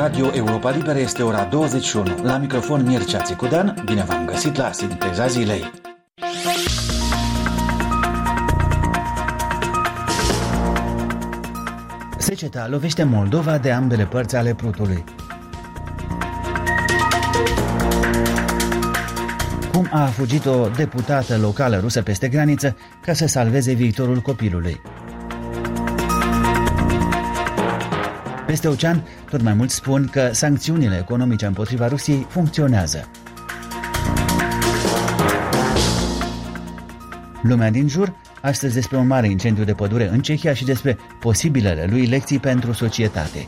Radio Europa Liberă este ora 21. La microfon Mircea Țicudan, bine v-am găsit la Sinteza Zilei. Seceta lovește Moldova de ambele părți ale Prutului. Cum a fugit o deputată locală rusă peste graniță ca să salveze viitorul copilului. Peste ocean, tot mai mulți spun că sancțiunile economice împotriva Rusiei funcționează. Lumea din jur, astăzi despre un mare incendiu de pădure în Cehia și despre posibilele lui lecții pentru societate.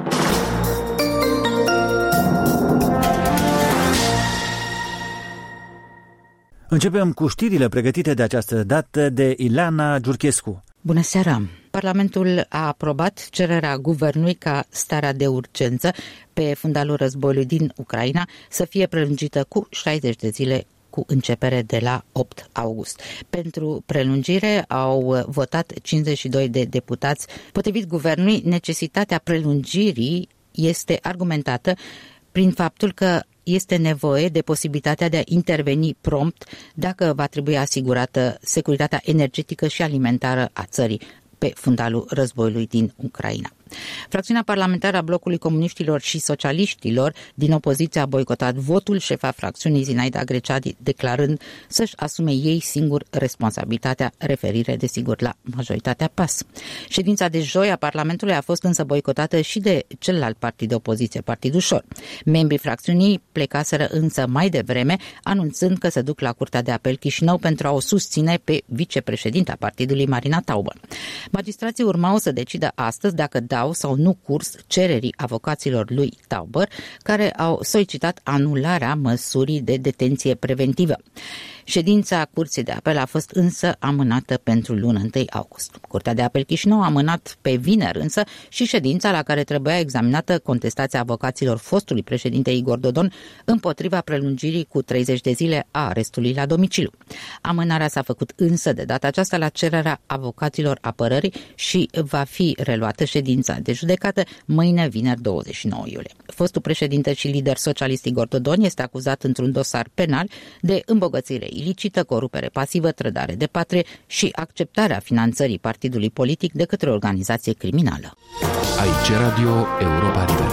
Începem cu știrile pregătite de această dată de Ileana Giurchescu. Bună seara! Parlamentul a aprobat cererea guvernului ca starea de urgență pe fundalul războiului din Ucraina să fie prelungită cu 60 de zile cu începere de la 8 august. Pentru prelungire au votat 52 de deputați. Potrivit guvernului, necesitatea prelungirii este argumentată prin faptul că este nevoie de posibilitatea de a interveni prompt dacă va trebui asigurată securitatea energetică și alimentară a țării pe fundalul războiului din Ucraina. Fracțiunea parlamentară a blocului comuniștilor și socialiștilor din opoziție a boicotat votul, șefa fracțiunii Zinaida Greceadi declarând să-și asume ei singur responsabilitatea, referire desigur la majoritatea PAS. Ședința de joi a Parlamentului a fost însă boicotată și de celălalt partid de opoziție, Partidul Șor. Membrii fracțiunii plecaseră însă mai devreme, anunțând că se duc la Curtea de Apel Chișinău pentru a o susține pe vicepreședinta partidului, Marina Taubă. Magistrații urmau să decidă astăzi dacă dau sau nu curs cererii avocaților lui Tauber, care au solicitat anularea măsurii de detenție preventivă. Ședința Curții de Apel a fost însă amânată pentru luna 1 august. Curtea de Apel Chișinău a amânat pe vineri însă și ședința la care trebuia examinată contestația avocaților fostului președinte Igor Dodon împotriva prelungirii cu 30 de zile a arestului la domiciliu. Amânarea s-a făcut însă de data aceasta la cererea avocaților apărării și va fi reluată ședința de judecată mâine, vineri 29 iulie. Fostul președinte și lider socialist Igor Dodon este acuzat într-un dosar penal de îmbogățire ilicită, corupere pasivă, trădare de patrie și acceptarea finanțării partidului politic de către o organizație criminală. Aici Radio Europa Liberă.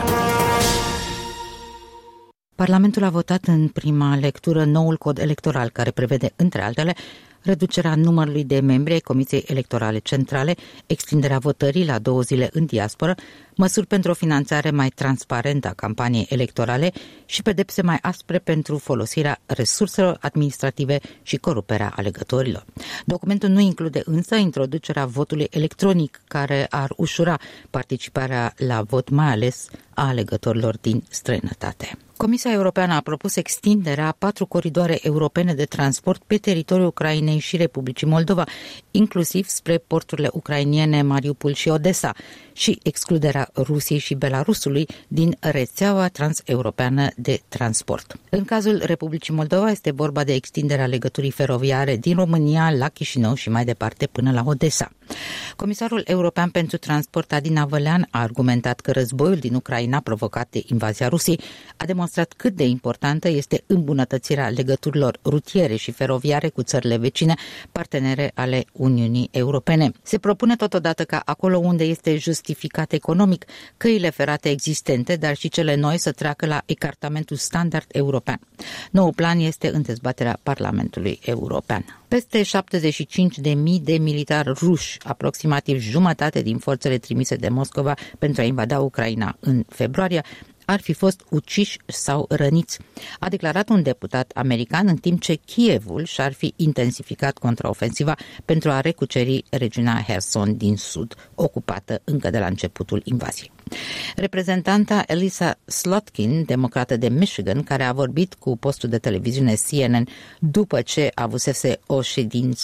Parlamentul a votat în prima lectură noul cod electoral care prevede, între altele, reducerea numărului de membri ai Comisiei Electorale Centrale, extinderea votării la 2 zile în diasporă, măsuri pentru o finanțare mai transparentă a campaniei electorale și pedepse mai aspre pentru folosirea resurselor administrative și coruperea alegătorilor. Documentul nu include însă introducerea votului electronic, care ar ușura participarea la vot, mai ales a alegătorilor din străinătate. Comisia Europeană a propus extinderea 4 coridoare europene de transport pe teritoriul Ucrainei și Republicii Moldova, inclusiv spre porturile ucrainiene Mariupol și Odessa, și excluderea Rusiei și Belarusului din rețeaua transeuropeană de transport. În cazul Republicii Moldova este vorba de extinderea legăturii feroviare din România la Chișinău și mai departe până la Odessa. Comisarul European pentru Transport Adina Vălean a argumentat că războiul din Ucraina provocat de invazia Rusiei a demonstrat cât de importantă este îmbunătățirea legăturilor rutiere și feroviare cu țările vecine, partenere ale Uniunii Europene. Se propune totodată ca acolo unde este justificat economic, căile ferate existente, dar și cele noi să treacă la ecartamentul standard european. Noul plan este în dezbaterea Parlamentului European. Peste 75.000 de militari ruși, aproximativ jumătate din forțele trimise de Moscova pentru a invada Ucraina în februarie, ar fi fost uciși sau răniți, a declarat un deputat american, în timp ce Kievul și-ar fi intensificat contraofensiva pentru a recuceri regiunea Herson din sud, ocupată încă de la începutul invaziei. Reprezentanta Elisa Slotkin, democrată de Michigan, care a vorbit cu postul de televiziune CNN după ce avusese o ședință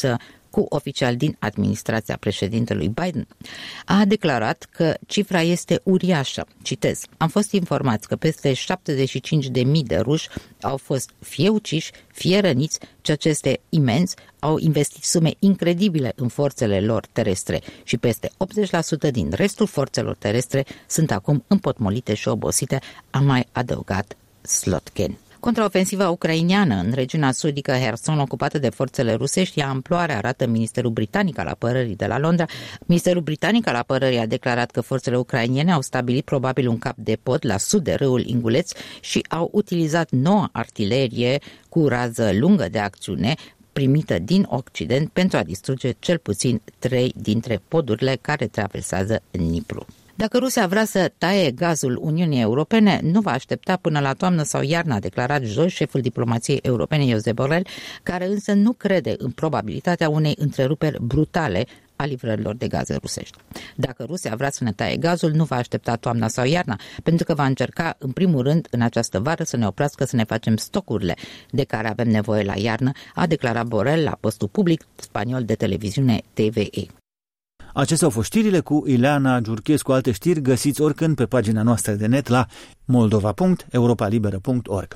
cu oficiali din administrația președintelui Biden, a declarat că cifra este uriașă. Citez: am fost informați că peste 75.000 de ruși au fost fie uciși, fie răniți, ceea ce este imens, au investit sume incredibile în forțele lor terestre și peste 80% din restul forțelor terestre sunt acum împotmolite și obosite, a mai adăugat Slotkin. Contraofensiva ucrainiană în regiunea sudică Herson, ocupată de forțele rusești, ia amploare, arată Ministerul Britanic al Apărării de la Londra. Ministerul Britanic al Apărării a declarat că forțele ucrainiene au stabilit probabil un cap de pod la sud de râul Inguleț și au utilizat noua artilerie cu rază lungă de acțiune primită din Occident pentru a distruge cel puțin 3 dintre podurile care traversează Dnipru. Dacă Rusia vrea să taie gazul Uniunii Europene, nu va aștepta până la toamnă sau iarnă, a declarat joi șeful diplomației europene Josep Borrell, care însă nu crede în probabilitatea unei întreruperi brutale a livrărilor de gaze rusești. Dacă Rusia vrea să ne taie gazul, nu va aștepta toamna sau iarna, pentru că va încerca, în primul rând, în această vară să ne oprească să ne facem stocurile de care avem nevoie la iarnă, a declarat Borrell la postul public spaniol de televiziune TVE. Acestea au fost știrile cu Ileana Giurchescu. Alte știri găsiți oricând pe pagina noastră de net la moldova.europalibera.org.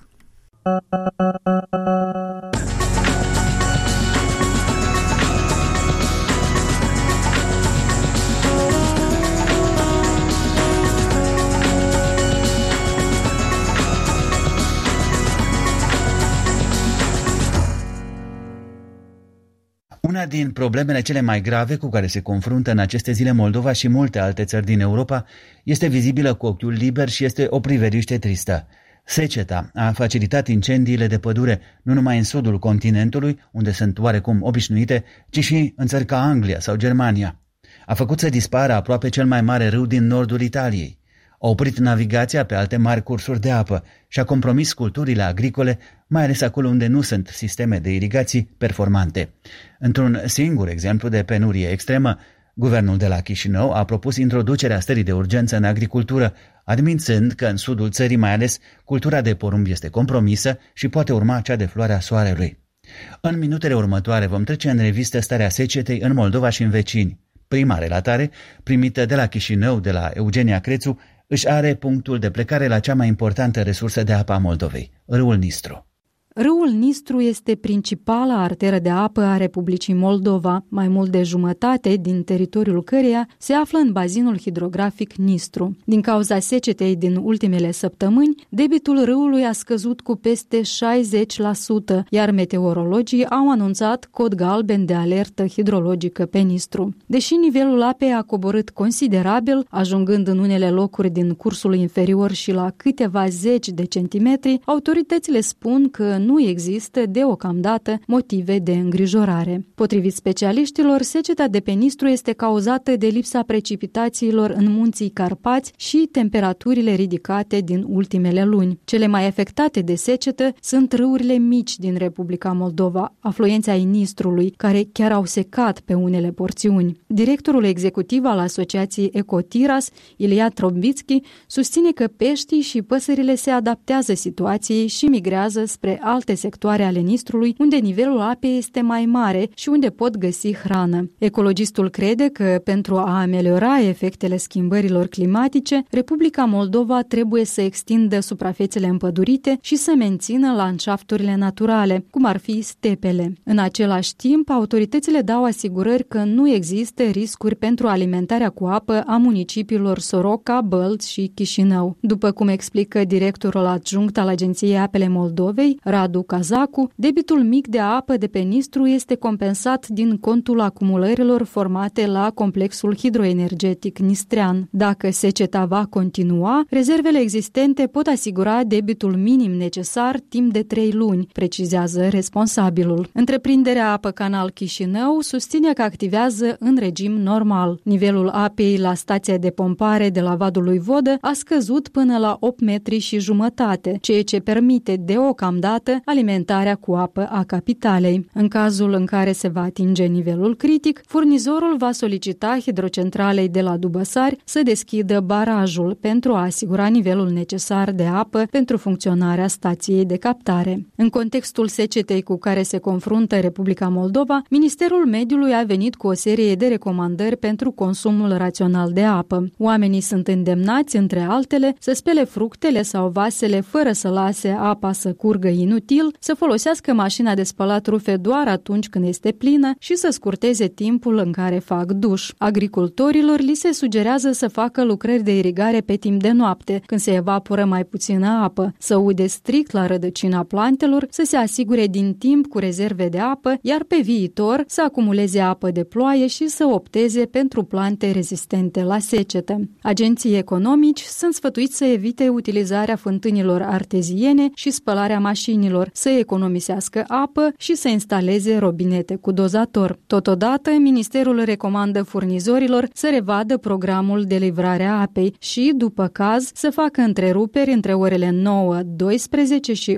Una din problemele cele mai grave cu care se confruntă în aceste zile Moldova și multe alte țări din Europa este vizibilă cu ochiul liber și este o priveliște tristă. Seceta a facilitat incendiile de pădure nu numai în sudul continentului, unde sunt oarecum obișnuite, ci și în țări ca Anglia sau Germania. A făcut să dispară aproape cel mai mare râu din nordul Italiei. A oprit navigația pe alte mari cursuri de apă și a compromis culturile agricole, mai ales acolo unde nu sunt sisteme de irigații performante. Într-un singur exemplu de penurie extremă, guvernul de la Chișinău a propus introducerea stării de urgență în agricultură, admițând că în sudul țării mai ales cultura de porumb este compromisă și poate urma cea de floarea soarelui. În minutele următoare vom trece în revistă starea secetei în Moldova și în vecini. Prima relatare, primită de la Chișinău, de la Eugenia Crețu, își are punctul de plecare la cea mai importantă resursă de apă a Moldovei, râul Nistru. Râul Nistru este principala arteră de apă a Republicii Moldova, mai mult de jumătate din teritoriul căreia se află în bazinul hidrografic Nistru. Din cauza secetei din ultimele săptămâni, debitul râului a scăzut cu peste 60%, iar meteorologii au anunțat cod galben de alertă hidrologică pe Nistru. Deși nivelul apei a coborât considerabil, ajungând în unele locuri din cursul inferior și la câteva zeci de centimetri, autoritățile spun că nu există deocamdată motive de îngrijorare. Potrivit specialiștilor, seceta de pe Nistru este cauzată de lipsa precipitațiilor în munții Carpați și temperaturile ridicate din ultimele luni. Cele mai afectate de secetă sunt râurile mici din Republica Moldova, afluenți ai Nistrului, care chiar au secat pe unele porțiuni. Directorul executiv al Asociației Ecotiras, Ilia Trombitski, susține că peștii și păsările se adaptează situației și migrează spre alte sectoare ale Nistrului, unde nivelul apei este mai mare și unde pot găsi hrană. Ecologistul crede că pentru a ameliora efectele schimbărilor climatice, Republica Moldova trebuie să extindă suprafețele împădurite și să mențină landșafturile naturale, cum ar fi stepele. În același timp, autoritățile dau asigurări că nu există riscuri pentru alimentarea cu apă a municipiilor Soroca, Bălți și Chișinău. După cum explică directorul adjunct al Agenției Apele Moldovei, Radu Cazacu, debitul mic de apă de pe Nistru este compensat din contul acumulărilor formate la complexul hidroenergetic nistrean. Dacă seceta va continua, rezervele existente pot asigura debitul minim necesar timp de 3 luni, precizează responsabilul. Întreprinderea Apă Canal Chișinău susține că activează în regim normal. Nivelul apei la stația de pompare de la Vadul lui Vodă a scăzut până la 8,5 metri, ceea ce permite deocamdată alimentarea cu apă a capitalei. În cazul în care se va atinge nivelul critic, furnizorul va solicita hidrocentralei de la Dubăsari să deschidă barajul pentru a asigura nivelul necesar de apă pentru funcționarea stației de captare. În contextul secetei cu care se confruntă Republica Moldova, Ministerul Mediului a venit cu o serie de recomandări pentru consumul rațional de apă. Oamenii sunt îndemnați, între altele, să spele fructele sau vasele fără să lase apa să curgă inutil, să folosească mașina de spălat rufe doar atunci când este plină și să scurteze timpul în care fac duș. Agricultorilor li se sugerează să facă lucrări de irigare pe timp de noapte, când se evaporă mai puțină apă, să ude strict la rădăcina plantelor, să se asigure din timp cu rezerve de apă, iar pe viitor să acumuleze apă de ploaie și să opteze pentru plante rezistente la secetă. Agenții economici sunt sfătuiți să evite utilizarea fântânilor arteziene și spălarea mașinilor, să economisească apă și să instaleze robinete cu dozator. Totodată, Ministerul recomandă furnizorilor să revadă programul de livrare a apei și, după caz, să facă întreruperi între orele 9:12 și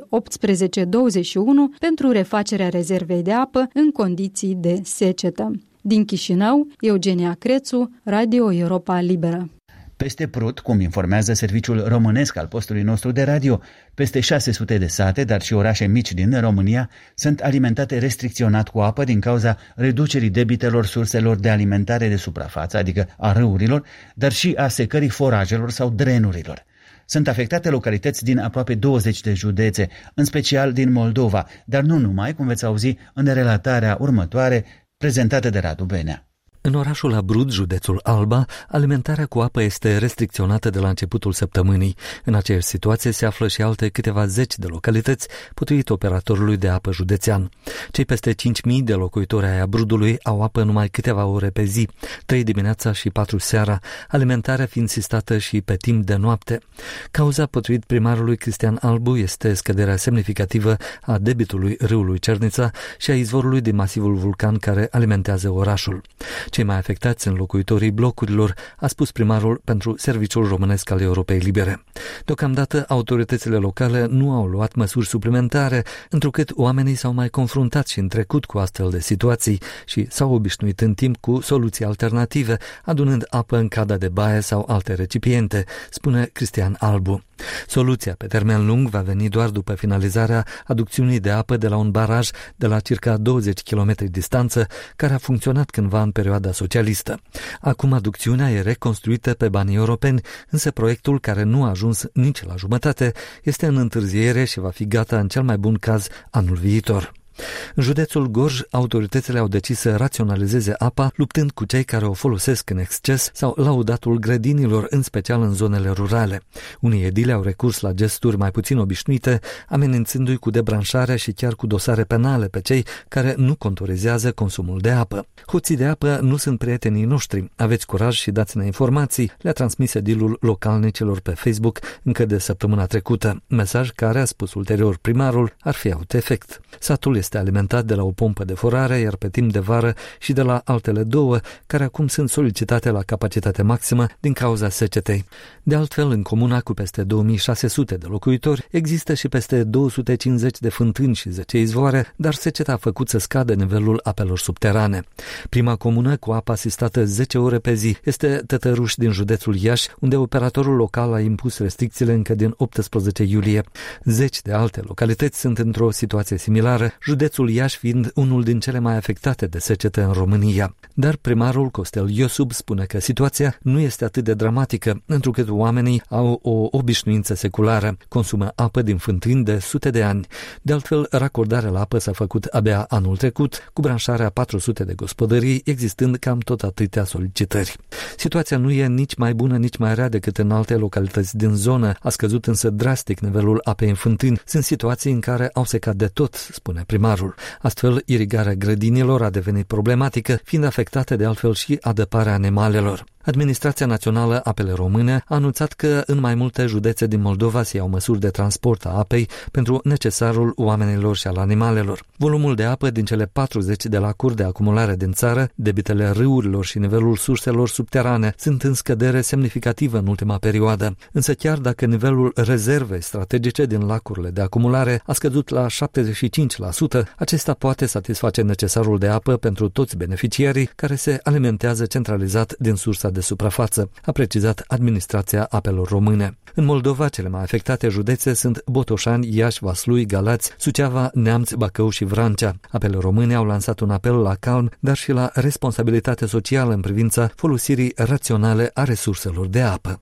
18:21 pentru refacerea rezervei de apă în condiții de secetă. Din Chișinău, Eugenia Crețu, Radio Europa Liberă. Peste Prut, cum informează serviciul românesc al postului nostru de radio, peste 600 de sate, dar și orașe mici din România, sunt alimentate restricționat cu apă din cauza reducerii debitelor surselor de alimentare de suprafață, adică a râurilor, dar și a secării forajelor sau drenurilor. Sunt afectate localități din aproape 20 de județe, în special din Moldova, dar nu numai, cum veți auzi în relatarea următoare, prezentată de Radu Benea. În orașul Abrud, județul Alba, alimentarea cu apă este restricționată de la începutul săptămânii. În aceeași situație se află și alte câteva zeci de localități, potrivit operatorului de apă județean. Cei peste 5.000 de locuitori ai Abrudului au apă numai câteva ore pe zi, 3 dimineața și 4 seara, alimentarea fiind sistată și pe timp de noapte. Cauza, potrivit primarului Cristian Albu, este scăderea semnificativă a debitului râului Cernița și a izvorului din masivul Vulcan care alimentează orașul. Cei mai afectați sunt locuitorii blocurilor, a spus primarul pentru Serviciul Românesc al Europei Libere. Deocamdată, autoritățile locale nu au luat măsuri suplimentare, întrucât oamenii s-au mai confruntat și în trecut cu astfel de situații și s-au obișnuit în timp cu soluții alternative, adunând apă în cada de baie sau alte recipiente, spune Cristian Albu. Soluția pe termen lung va veni doar după finalizarea aducțiunii de apă de la un baraj de la circa 20 km distanță, care a funcționat cândva în perioada socialistă. Acum aducțiunea e reconstruită pe banii europeni, însă proiectul, care nu a ajuns nici la jumătate, este în întârziere și va fi gata în cel mai bun caz anul viitor. În județul Gorj, autoritățile au decis să raționalizeze apa, luptând cu cei care o folosesc în exces sau laudatul grădinilor, în special în zonele rurale. Unii edile au recurs la gesturi mai puțin obișnuite, amenințându-i cu debranșare și chiar cu dosare penale pe cei care nu contorizează consumul de apă. Hoții de apă nu sunt prietenii noștri. Aveți curaj și dați-ne informații, le-a transmis edilul localnicilor pe Facebook încă de săptămâna trecută, mesaj care, a spus ulterior primarul, ar fi avut efect. Satul este alimentat de la o pompă de forare, iar pe timp de vară și de la altele două, care acum sunt solicitate la capacitate maximă din cauza secetei. De altfel, în comuna cu peste 2600 de locuitori, există și peste 250 de fântâni și 10 izvoare, dar seceta a făcut să scadă nivelul apelor subterane. Prima comună cu apă asistată 10 ore pe zi este Tătăruș din județul Iași, unde operatorul local a impus restricțiile încă din 18 iulie. Zeci de alte localități sunt într-o situație similară, județul Iași fiind unul din cele mai afectate de secetă în România. Dar primarul Costel Iosub spune că situația nu este atât de dramatică, întrucât oamenii au o obișnuință seculară, consumă apă din fântâni de sute de ani. De altfel, racordarea la apă s-a făcut abia anul trecut, cu branșarea 400 de gospodării, existând cam tot atâtea solicitări. Situația nu e nici mai bună, nici mai rea decât în alte localități din zonă. A scăzut însă drastic nivelul apei în fântâni. Sunt situații în care au secat de tot, spune primarul. Astfel, irigarea grădinilor a devenit problematică, fiind afectată de altfel și adăparea animalelor. Administrația Națională Apele Române a anunțat că în mai multe județe din Moldova se iau măsuri de transport a apei pentru necesarul oamenilor și al animalelor. Volumul de apă din cele 40 de lacuri de acumulare din țară, debitele râurilor și nivelul surselor subterane sunt în scădere semnificativă în ultima perioadă. Însă chiar dacă nivelul rezervei strategice din lacurile de acumulare a scăzut la 75%, acesta poate satisface necesarul de apă pentru toți beneficiarii care se alimentează centralizat din sursa de suprafață, a precizat Administrația Apelor Române. În Moldova, cele mai afectate județe sunt Botoșani, Iași, Vaslui, Galați, Suceava, Neamț, Bacău și Vrancea. Apele Române au lansat un apel la calm, dar și la responsabilitate socială în privința folosirii raționale a resurselor de apă.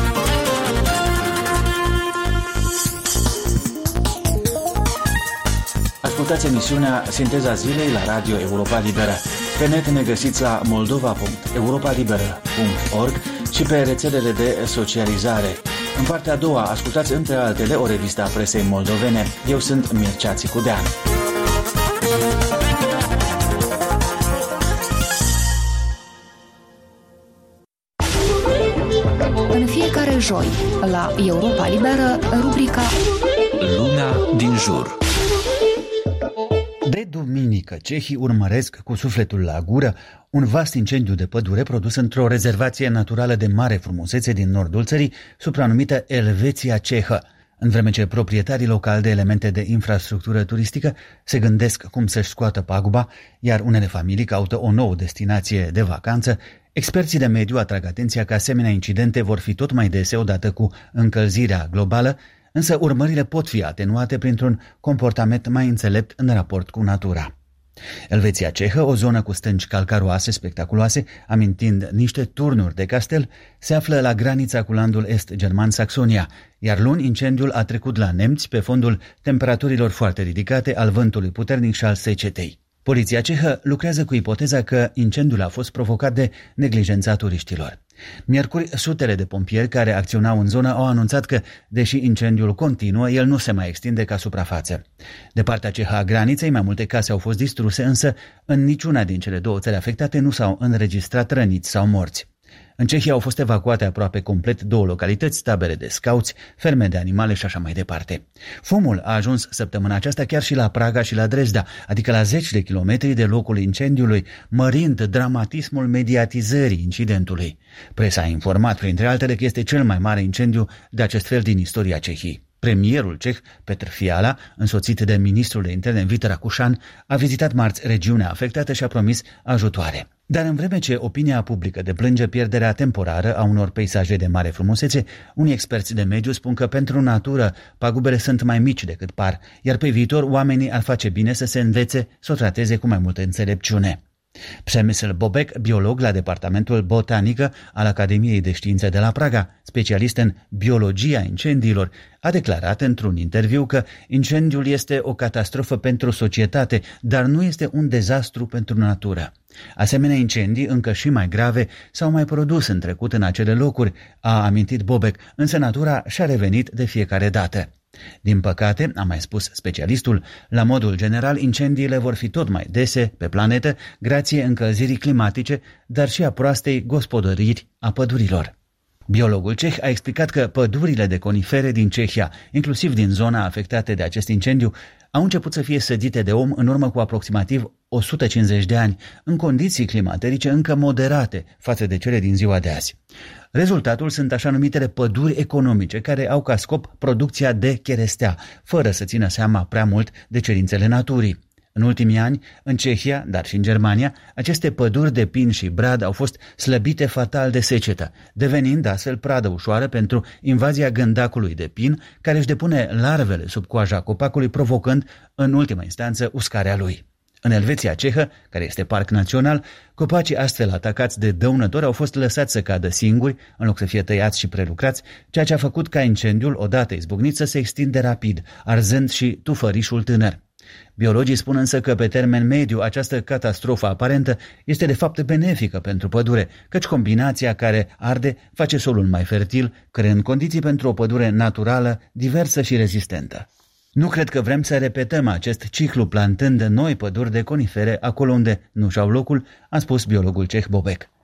Ascultați emisiunea Sinteza Zilei la Radio Europa Liberă. Pe net ne găsiți la moldova.europalibera.org și pe rețelele de socializare. În partea a doua, ascultați între altele o revistă a presei moldovene. Eu sunt Mircea Țicudean. În fiecare joi, la Europa Liberă, rubrica Lumea din jur. De duminică, cehii urmăresc cu sufletul la gură un vast incendiu de pădure produs într-o rezervație naturală de mare frumusețe din nordul țării, supranumită Elveția Cehă, în vreme ce proprietarii locali de elemente de infrastructură turistică se gândesc cum să-și scoată paguba, iar unele familii caută o nouă destinație de vacanță. Experții de mediu atrag atenția că asemenea incidente vor fi tot mai dese odată cu încălzirea globală, însă urmările pot fi atenuate printr-un comportament mai înțelept în raport cu natura. Elveția Cehă, o zonă cu stânci calcaroase spectaculoase, amintind niște turnuri de castel, se află la granița cu landul est-german Saxonia, iar luni incendiul a trecut la nemți pe fondul temperaturilor foarte ridicate, al vântului puternic și al secetei. Poliția cehă lucrează cu ipoteza că incendiul a fost provocat de neglijența turiștilor. Miercuri, sutele de pompieri care acționau în zonă au anunțat că, deși incendiul continuă, el nu se mai extinde ca suprafață. De partea cehă a graniței, mai multe case au fost distruse, însă în niciuna din cele două țări afectate nu s-au înregistrat răniți sau morți. În Cehia au fost evacuate aproape complet 2 localități, tabere de scauți, ferme de animale și așa mai departe. Fumul a ajuns săptămâna aceasta chiar și la Praga și la Dresda, adică la 10 de kilometri de locul incendiului, mărind dramatismul mediatizării incidentului. Presa a informat, printre altele, că este cel mai mare incendiu de acest fel din istoria Cehiei. Premierul ceh, Petr Fiala, însoțit de ministrul de interne Vít Rakušan, a vizitat marți regiunea afectată și a promis ajutoare. Dar în vreme ce opinia publică deplânge pierderea temporară a unor peisaje de mare frumusețe, unii experți de mediu spun că pentru natură pagubele sunt mai mici decât par, iar pe viitor oamenii ar face bine să se învețe să o trateze cu mai multă înțelepciune. Přemysl Bobek, biolog la Departamentul Botanică al Academiei de Științe de la Praga, specialist în biologia incendiilor, a declarat într-un interviu că incendiul este o catastrofă pentru societate, dar nu este un dezastru pentru natură. Asemenea incendii, încă și mai grave, s-au mai produs în trecut în acele locuri, a amintit Bobek, însă natura și-a revenit de fiecare dată. Din păcate, a mai spus specialistul, la modul general incendiile vor fi tot mai dese pe planetă grație încălzirii climatice, dar și a proastei gospodăriri a pădurilor. Biologul ceh a explicat că pădurile de conifere din Cehia, inclusiv din zona afectată de acest incendiu, au început să fie sădite de om în urmă cu aproximativ 150 de ani, în condiții climaterice încă moderate față de cele din ziua de azi. Rezultatul sunt așa numitele păduri economice, care au ca scop producția de cherestea, fără să țină seama prea mult de cerințele naturii. În ultimii ani, în Cehia, dar și în Germania, aceste păduri de pin și brad au fost slăbite fatal de secetă, devenind astfel pradă ușoară pentru invazia gândacului de pin, care își depune larvele sub coaja copacului, provocând, în ultima instanță, uscarea lui. În Elveția Cehă, care este parc național, copacii astfel atacați de dăunători au fost lăsați să cadă singuri, în loc să fie tăiați și prelucrați, ceea ce a făcut ca incendiul, odată izbucnit, să se extinde rapid, arzând și tufărișul tânăr. Biologii spun însă că pe termen mediu această catastrofă aparentă este de fapt benefică pentru pădure, căci combinația care arde face solul mai fertil, creând condiții pentru o pădure naturală, diversă și rezistentă. Nu cred că vrem să repetăm acest ciclu plantând noi păduri de conifere acolo unde nu și-au locul, a spus biologul ceh Bobek.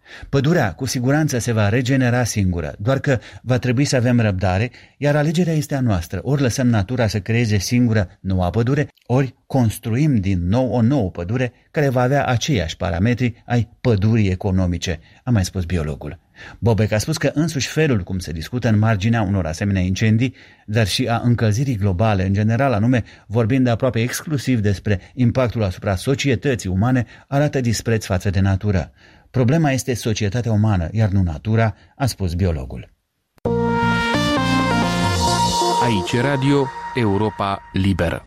Pădurea cu siguranță se va regenera singură, doar că va trebui să avem răbdare, iar alegerea este a noastră. Ori lăsăm natura să creeze singură noua pădure, ori construim din nou o nouă pădure care va avea aceiași parametri ai pădurii economice, a mai spus biologul. Bobek a spus că însuși felul cum se discută în marginea unor asemenea incendii, dar și a încălzirii globale în general, anume vorbind aproape exclusiv despre impactul asupra societății umane, arată dispreț față de natură. Problema este societatea umană, iar nu natura, a spus biologul. Aici Radio Europa Liberă.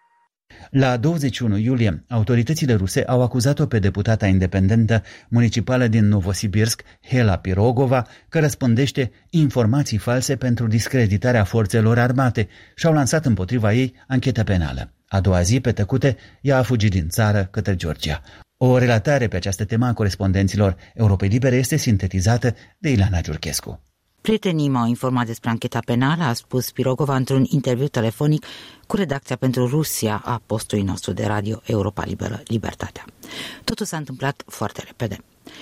La 21 iulie, autoritățile ruse au acuzat-o pe deputata independentă municipală din Novosibirsk, Hela Pirogova, că răspândește informații false pentru discreditarea forțelor armate și au lansat împotriva ei anchetă penală. A doua zi, pe tăcute, ea a fugit din țară către Georgia. O relatare pe această temă a corespondenților Europei Libere este sintetizată de Ilana Giurchescu. Prietenii m-au informat despre ancheta penală, a spus Pirogova într-un interviu telefonic cu redacția pentru Rusia a postului nostru de radio Europa Liberă, Libertatea. Totul s-a întâmplat foarte repede.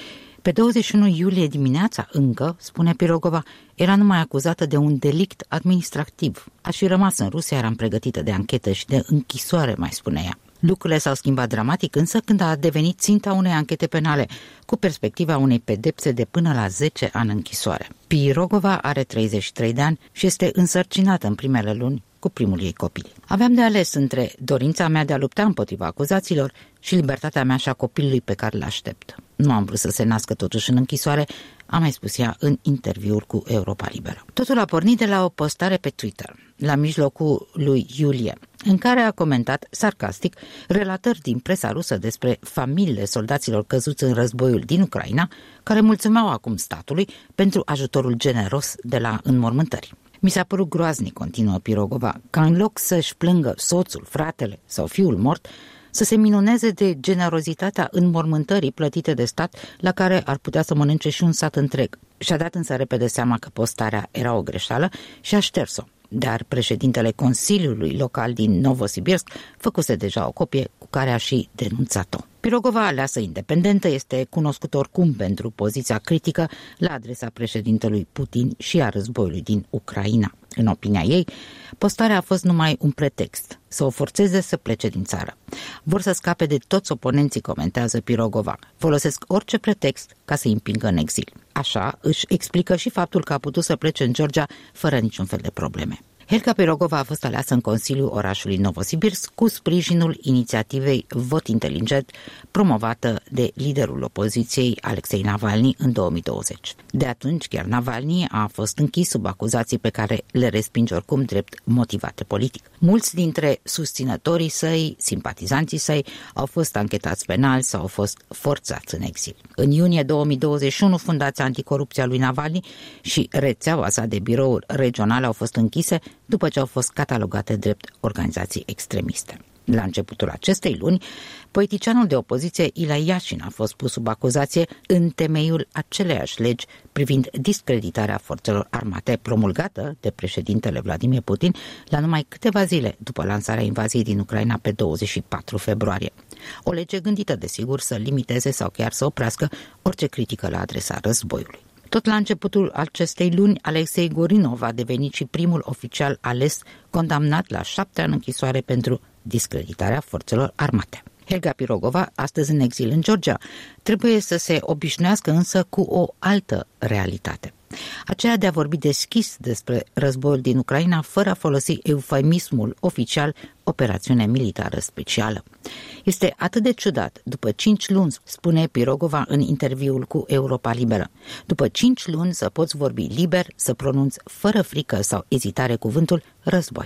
Pe 21 iulie dimineața încă, spune Pirogova, era numai acuzată de un delict administrativ. Aș fi rămas în Rusia, eram pregătită de anchetă și de închisoare, mai spune ea. Lucrurile s-au schimbat dramatic însă când a devenit ținta unei anchete penale, cu perspectiva unei pedepse de până la 10 ani închisoare. Pirogova are 33 de ani și este însărcinată în primele luni cu primul ei copil. Aveam de ales între dorința mea de a lupta împotriva acuzațiilor și libertatea mea și a copilului pe care l-aștept. Nu am vrut să se nască totuși în închisoare, a mai spus ea în interviul cu Europa Liberă. Totul a pornit de la o postare pe Twitter, la mijlocul lui iulie, în care a comentat sarcastic relatări din presa rusă despre familiile soldaților căzuți în războiul din Ucraina, care mulțumeau acum statului pentru ajutorul generos de la înmormântări. Mi s-a părut groaznic, continuă Pirogova, ca în loc să-și plângă soțul, fratele sau fiul mort, să se minuneze de generozitatea înmormântării plătite de stat, la care ar putea să mănânce și un sat întreg. Și-a dat însă repede seama că postarea era o greșeală și a șters-o. Dar președintele Consiliului Local din Novosibirsk făcuse deja o copie cu care a și denunțat-o. Pirogova, aleasă independentă, este cunoscută oricum pentru poziția critică la adresa președintelui Putin și a războiului din Ucraina. În opinia ei, postarea a fost numai un pretext să o forțeze să plece din țară. Vor să scape de toți oponenții, comentează Pirogova. Folosesc orice pretext ca să îi împingă în exil. Așa își explică și faptul că a putut să plece în Georgia fără niciun fel de probleme. Helga Pirogova a fost aleasă în Consiliul orașului Novosibirsk cu sprijinul inițiativei Vot Inteligent, promovată de liderul opoziției Alexei Navalny în 2020. De atunci, chiar Navalny a fost închis sub acuzații pe care le respinge oricum drept motivate politic. Mulți dintre susținătorii săi, simpatizanții săi, au fost anchetați penal sau au fost forțați în exil. În iunie 2021, Fundația Anticorupție a lui Navalny și rețeaua sa de birouri regionale au fost închise după ce au fost catalogate drept organizații extremiste. La începutul acestei luni, politicianul de opoziție Ilya Yashin a fost pus sub acuzație în temeiul aceleiași legi privind discreditarea forțelor armate promulgată de președintele Vladimir Putin la numai câteva zile după lansarea invaziei din Ucraina pe 24 februarie. O lege gândită, desigur, să limiteze sau chiar să oprească orice critică la adresa războiului. Tot la începutul acestei luni, Alexei Gorinov a devenit și primul oficial ales condamnat la 7 ani închisoare pentru discreditarea forțelor armate. Helga Pirogova, astăzi în exil în Georgia, trebuie să se obișnuiască însă cu o altă realitate. Aceea de a vorbi deschis despre războiul din Ucraina fără a folosi eufemismul oficial operațiune militară specială. Este atât de ciudat, după 5 luni, spune Pirogova în interviul cu Europa Liberă, după 5 luni să poți vorbi liber, să pronunți fără frică sau ezitare cuvântul război.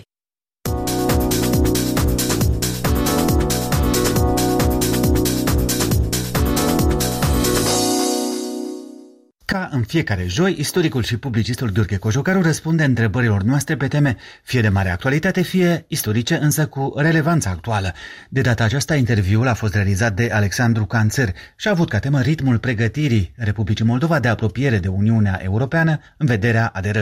Ca în fiecare joi, istoricul și publicistul Gheorghe Cojocaru răspunde întrebărilor noastre pe teme fie de mare actualitate, fie istorice, însă cu relevanță actuală. De data aceasta, interviul a fost realizat de Alexandru Canțăr și a avut ca temă ritmul pregătirii Republicii Moldova de apropiere de Uniunea Europeană în vederea aderării.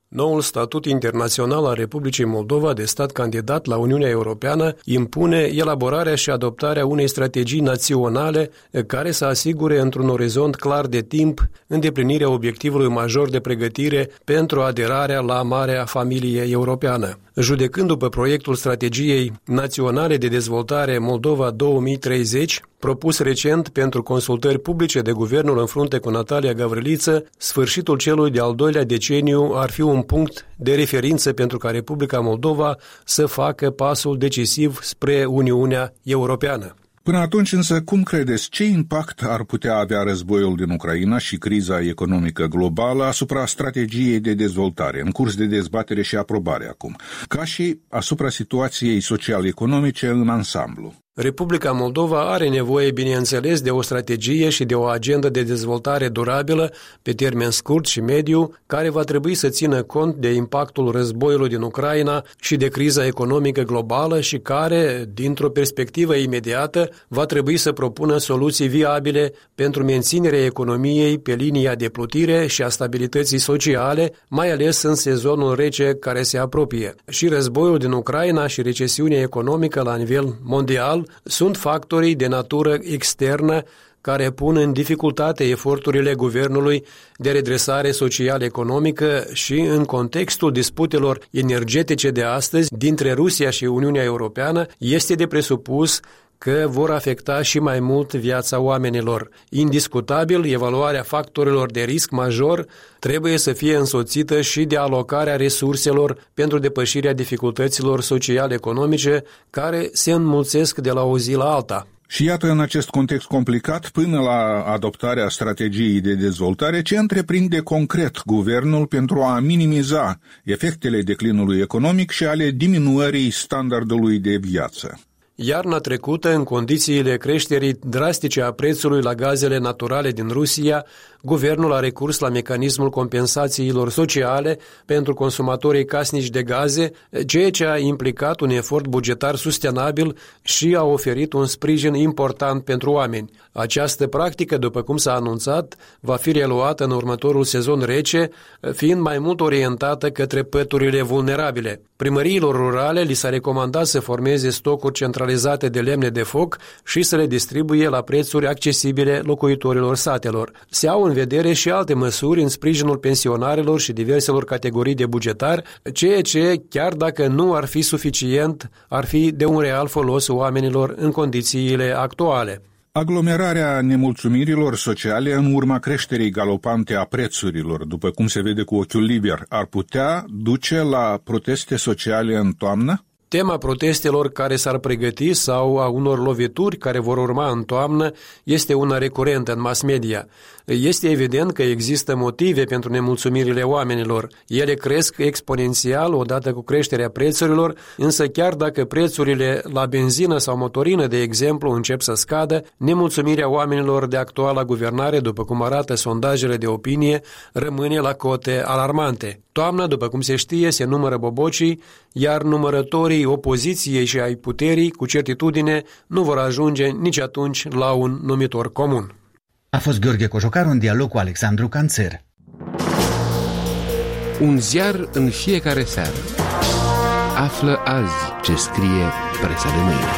Noul statut internațional al Republicii Moldova de stat candidat la Uniunea Europeană impune elaborarea și adoptarea unei strategii naționale care să asigure într-un orizont clar de timp îndeplinirea obiectivului major de pregătire pentru aderarea la marea familie europeană. Judecând după proiectul strategiei naționale de dezvoltare Moldova 2030, propus recent pentru consultări publice de guvernul în frunte cu Natalia Gavriliță, sfârșitul celui de-al doilea deceniu ar fi un punct de referință pentru ca Republica Moldova să facă pasul decisiv spre Uniunea Europeană. Până atunci însă, cum credeți, ce impact ar putea avea războiul din Ucraina și criza economică globală asupra strategiei de dezvoltare, în curs de dezbatere și aprobare acum, ca și asupra situației social-economice în ansamblu? Republica Moldova are nevoie, bineînțeles, de o strategie și de o agendă de dezvoltare durabilă pe termen scurt și mediu, care va trebui să țină cont de impactul războiului din Ucraina și de criza economică globală și care, dintr-o perspectivă imediată, va trebui să propună soluții viabile pentru menținerea economiei pe linia de plutire și a stabilității sociale, mai ales în sezonul rece care se apropie. Și războiul din Ucraina și recesiunea economică la nivel mondial sunt factorii de natură externă care pun în dificultate eforturile guvernului de redresare social-economică și în contextul disputelor energetice de astăzi dintre Rusia și Uniunea Europeană este de presupus că vor afecta și mai mult viața oamenilor. Indiscutabil, evaluarea factorilor de risc major trebuie să fie însoțită și de alocarea resurselor pentru depășirea dificultăților social-economice care se înmulțesc de la o zi la alta. Și iată, în acest context complicat, până la adoptarea strategiei de dezvoltare, ce întreprinde concret guvernul pentru a minimiza efectele declinului economic și ale diminuării standardului de viață? Iarna trecută, în condițiile creșterii drastice a prețului la gazele naturale din Rusia, guvernul a recurs la mecanismul compensațiilor sociale pentru consumatorii casnici de gaze, ceea ce a implicat un efort bugetar sustenabil și a oferit un sprijin important pentru oameni. Această practică, după cum s-a anunțat, va fi reluată în următorul sezon rece, fiind mai mult orientată către păturile vulnerabile. Primăriilor rurale li s-a recomandat să formeze stocuri centralizate de lemne de foc și să le distribuie la prețuri accesibile locuitorilor satelor. Se au în vedere și alte măsuri în sprijinul pensionarilor și diverselor categorii de bugetari, ceea ce, chiar dacă nu ar fi suficient, ar fi de un real folos oamenilor în condițiile actuale. Aglomerarea nemulțumirilor sociale în urma creșterii galopante a prețurilor, după cum se vede cu ochiul liber, ar putea duce la proteste sociale în toamnă? Tema protestelor care s-ar pregăti sau a unor lovituri care vor urma în toamnă este una recurentă în mass media. Este evident că există motive pentru nemulțumirile oamenilor. Ele cresc exponențial odată cu creșterea prețurilor, însă chiar dacă prețurile la benzină sau motorină, de exemplu, încep să scadă, nemulțumirea oamenilor de actuala guvernare, după cum arată sondajele de opinie, rămâne la cote alarmante. Toamna, după cum se știe, se numără bobocii, iar numărătorii opoziției și ai puterii, cu certitudine, nu vor ajunge nici atunci la un numitor comun. A fost Gheorghe Cojocaru în dialog cu Alexandru Canțer. Un ziar în fiecare seară. Află azi ce scrie presa de mâine.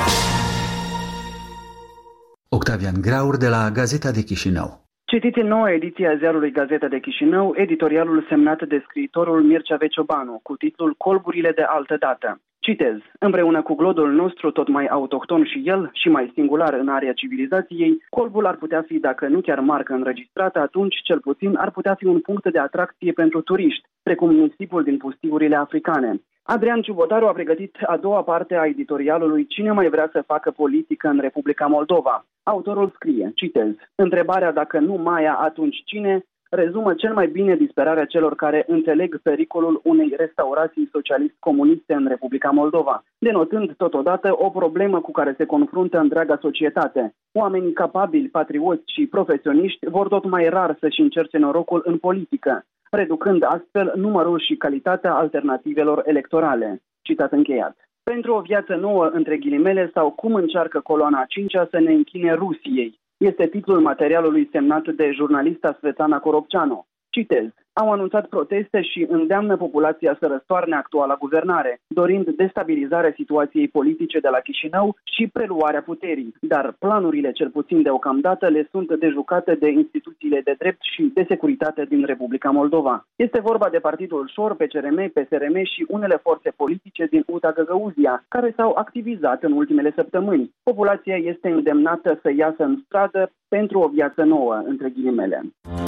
Octavian Graur de la Gazeta de Chișinău. Citiți în noua ediție a ziarului Gazeta de Chișinău editorialul semnat de scriitorul Mircea Veciobanu cu titlul Colburile de altă dată. Citez: împreună cu glodul nostru tot mai autohton și el și mai singular în area civilizației, colbul ar putea fi, dacă nu chiar marcă înregistrată, atunci cel puțin ar putea fi un punct de atracție pentru turiști, precum nisipul din pustiurile africane. Adrian Ciubotaru a pregătit a doua parte a editorialului Cine mai vrea să facă politică în Republica Moldova. Autorul scrie, citez: întrebarea dacă nu Maia, atunci cine, rezumă cel mai bine disperarea celor care înțeleg pericolul unei restaurații socialist-comuniste în Republica Moldova, denotând totodată o problemă cu care se confruntă întreaga societate. Oamenii capabili, patrioți și profesioniști vor tot mai rar să-și încerce norocul în politică, reducând astfel numărul și calitatea alternativelor electorale. Citat încheiat. Pentru o viață nouă, între ghilimele, sau cum încearcă coloana a cincea să ne închine Rusiei, este titlul materialului semnat de jurnalista Svetlana Coropceanu. Citez: au anunțat proteste și îndeamnă populația să răstoarne actuala guvernare, dorind destabilizarea situației politice de la Chișinău și preluarea puterii. Dar planurile, cel puțin deocamdată, le sunt dejucate de instituțiile de drept și de securitate din Republica Moldova. Este vorba de Partidul Șor, PCRM, PSRM și unele forțe politice din UTA Găgăuzia, care s-au activizat în ultimele săptămâni. Populația este îndemnată să iasă în stradă pentru o viață nouă, între ghilimele.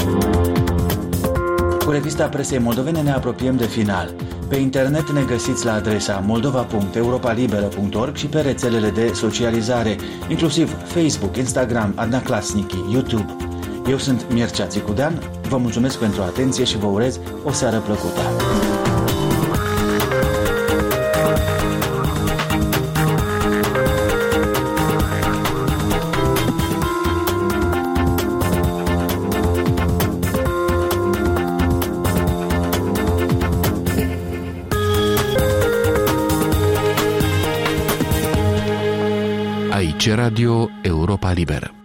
Cu revista presei moldovene ne apropiem de final. Pe internet ne găsiți la adresa moldova.europalibera.org și pe rețelele de socializare, inclusiv Facebook, Instagram, Adnaclasnici, YouTube. Eu sunt Mircea Țicudean, vă mulțumesc pentru atenție și vă urez o seară plăcută. Aici Radio Europa Liberă.